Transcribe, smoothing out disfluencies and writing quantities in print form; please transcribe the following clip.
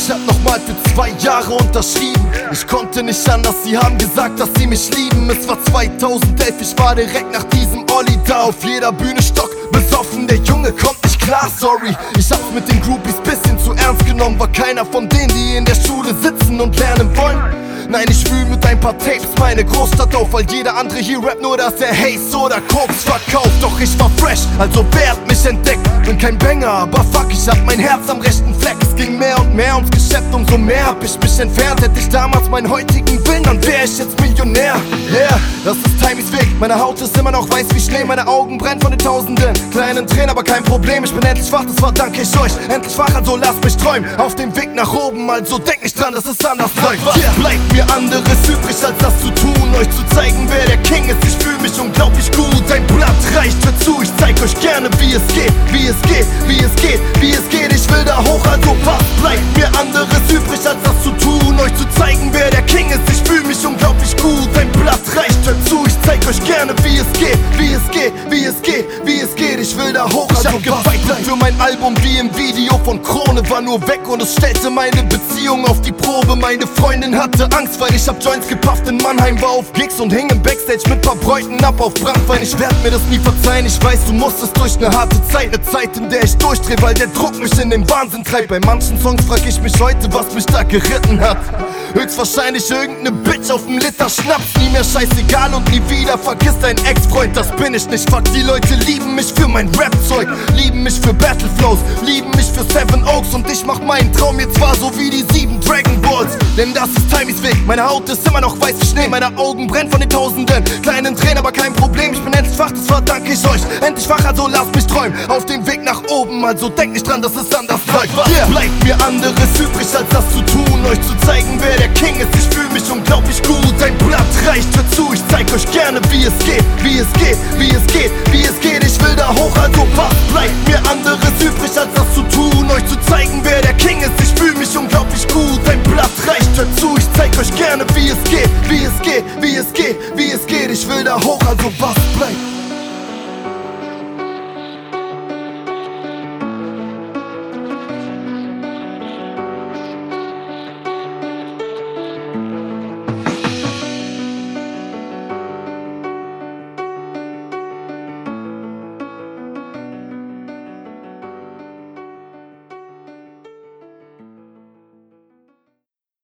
Ich hab nochmal für 2 Jahre unterschrieben. Ich konnte nicht anders, sie haben gesagt, dass sie mich lieben. Es war 2011, ich war direkt nach diesem Olli da. Auf jeder Bühne Stock besoffen, der Junge kommt nicht klar, sorry. Ich hab's mit den Groupies bisschen zu ernst genommen. War keiner von denen, die in der Schule sitzen und lernen wollen. Nein, ich fühl mit ein paar Tapes meine Großstadt auf, weil jeder andere hier rappt nur, dass er Haze oder Koks verkauft. Doch ich war fresh, also wer hat mich entdeckt? Bin kein Banger, aber fuck, ich hab mein Herz am rechten Fleck. Es ging mehr und mehr ums Geschäft, umso mehr hab ich mich entfernt. Hätte ich damals meinen heutigen Willen, dann wär ich jetzt Millionär. Yeah, das ist Timys Weg, meine Haut ist immer noch weiß wie Schnee. Meine Augen brennen von den Tausenden kleinen Tränen, aber kein Problem, ich bin endlich wach, das verdank ich euch. Endlich wach, also lasst mich träumen, auf dem Weg nach oben, also denk nicht dran, dass es anders läuft. Was bleibt mir anderes übrig, als das zu tun, euch zu zeigen, wer der King ist. Ich fühl mich unglaublich gut, ein Blatt reicht, hört zu, ich zeig euch gerne, wie es geht, wie es geht, wie es geht, wie es geht. Ich will da hoch, also was bleibt mir anderes übrig, als das zu tun, euch zu zeigen, wer der King ist. Ich fühl mich unglaublich gut, ein Blatt reicht, hört zu, ich zeig euch gerne, wie es geht, wie es geht, wie es geht, wie es geht. Ich will da hoch, also ich hab gefightet für mein Album wie im Video von Krone, war nur weg und es stellte meine Beziehung auf die Probe. Meine Freundin hatte Angst, weil ich hab Joints gepafft in Mannheim, war auf Gigs und hing im Backstage mit paar Bräuten ab auf Brandwein. Ich werd mir das nie verzeihen, ich weiß, du musstest durch ne harte Zeit, ne Zeit, in der ich durchdreh, weil der Druck mich in den Wahnsinn treibt. Bei manchen Songs frag ich mich heute, was mich da geritten hat. Höchstwahrscheinlich irgendeine Bitch auf dem Liter Schnaps. Nie mehr scheißegal und nie wieder vergiss deinen Ex-Freund, das bin ich nicht. Fuck, die Leute lieben mich für mein Rap-Zeug, lieben mich für Battleflows, lieben mich für Seven Oaks. Und ich mach meinen Traum jetzt wahr, so wie die 7 Dragon Balls. Denn das ist Timys Weg, meine Haut ist immer noch weiß wie Schnee. Meine Augen brennen von den Tausenden kleinen Tränen, aber kein Problem, ich bin endlich wach, das verdank ich euch. Endlich wach, also lasst mich träumen, auf dem Weg nach oben, also denk nicht dran, dass es anders läuft. Was bleibt mir anderes übrig, als das zu tun, euch zu zeigen, wer der King ist. Ich fühl mich unglaublich gut, ein Blatt reicht, hört zu, ich zeig euch gerne, wie es geht, wie es geht, wie es geht, wie es geht. Ich will da hoch, also was bleibt mir anderes übrig, als das zu tun, euch zu zeigen, wer der King ist. Ich fühl mich unglaublich gut, ein Blatt reicht, hört zu, ich zeig euch gerne, wie es geht, wie es geht, wie es geht, wie es geht. Ich will da hoch, also was bleibt